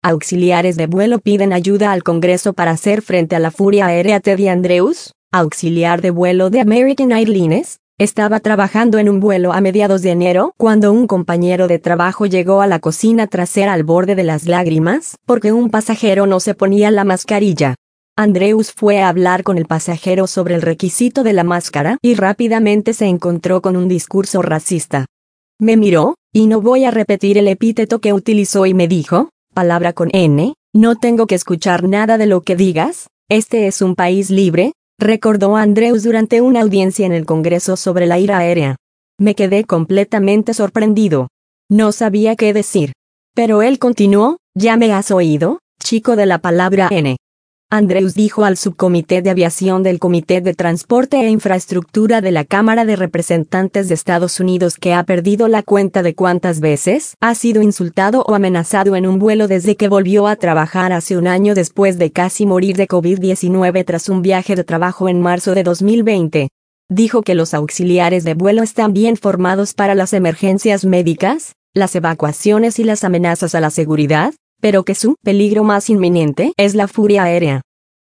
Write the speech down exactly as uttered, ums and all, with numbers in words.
Auxiliares de vuelo piden ayuda al Congreso para hacer frente a la furia aérea. Teddy Andrews, auxiliar de vuelo de American Airlines, estaba trabajando en un vuelo a mediados de enero cuando un compañero de trabajo llegó a la cocina trasera al borde de las lágrimas porque un pasajero no se ponía la mascarilla. Andrews fue a hablar con el pasajero sobre el requisito de la máscara y rápidamente se encontró con un discurso racista. Me miró, y no voy a repetir el epíteto que utilizó, y me dijo, palabra con N, no tengo que escuchar nada de lo que digas, este es un país libre, recordó Andrews durante una audiencia en el Congreso sobre la ira aérea. Me quedé completamente sorprendido. No sabía qué decir. Pero él continuó, ¿ya me has oído, chico de la palabra N? Andrews dijo al subcomité de aviación del Comité de Transporte e Infraestructura de la Cámara de Representantes de Estados Unidos que ha perdido la cuenta de cuántas veces ha sido insultado o amenazado en un vuelo desde que volvió a trabajar hace un año después de casi morir de COVID diecinueve tras un viaje de trabajo en marzo de dos mil veinte. Dijo que los auxiliares de vuelo están bien formados para las emergencias médicas, las evacuaciones y las amenazas a la seguridad, pero que su peligro más inminente es la furia aérea.